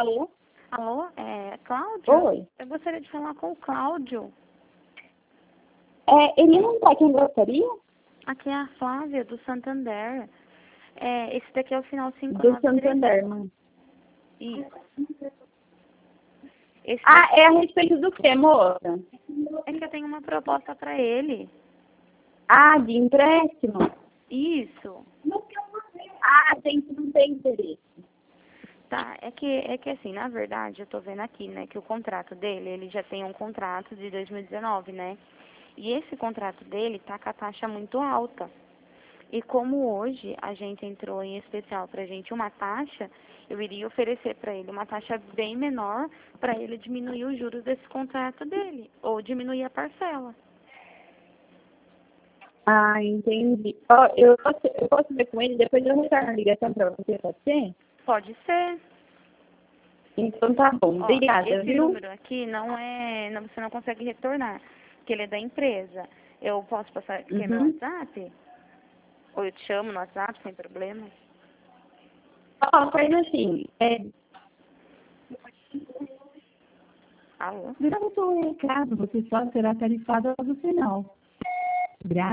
Alô? Alô, Cláudio? Oi. Eu gostaria de falar com o Cláudio. Ele não tá quem gostaria? Aqui é a Flávia, do Santander. Esse daqui é o final Do 593. Santander, mãe. Isso. Esse É a respeito do que, moça? é que eu tenho uma proposta para ele. De empréstimo? Isso. A gente não tem interesse. Tá, é que assim, na verdade, eu tô vendo aqui, né, que o contrato dele, ele já tem um contrato de 2019, né? E esse contrato dele tá com a taxa muito alta. E como hoje a gente entrou em especial pra gente uma taxa, eu iria oferecer para ele uma taxa bem menor para ele diminuir os juros desse contrato dele, ou diminuir a parcela. Entendi. Eu posso ver com ele, depois eu retorno a ligação pra você, pode ser? Pode ser. Então tá bom, Ó, obrigada, esse viu? número aqui você não consegue retornar, porque ele é da empresa. Eu posso passar aqui meu WhatsApp? Ou eu te chamo no WhatsApp, sem problema? Faz assim, Alô? grava o seu recado, você só será tarifado no final.